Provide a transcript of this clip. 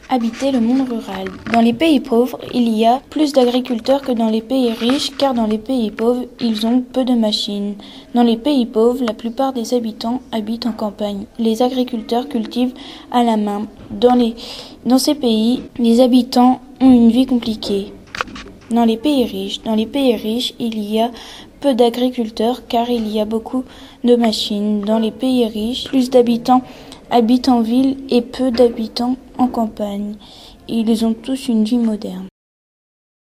habiter le monde rural. Dans les pays pauvres, il y a plus d'agriculteurs que dans les pays riches, car dans les pays pauvres, ils ont peu de machines. Dans les pays pauvres, la plupart des habitants habitent en campagne. Les agriculteurs cultivent à la main. Dans ces pays, les habitants ont une vie compliquée. Dans les pays riches, il y a peu d'agriculteurs car il y a beaucoup de machines. Dans les pays riches, plus d'habitants habitent en ville et peu d'habitants en campagne. Ils ont tous une vie moderne.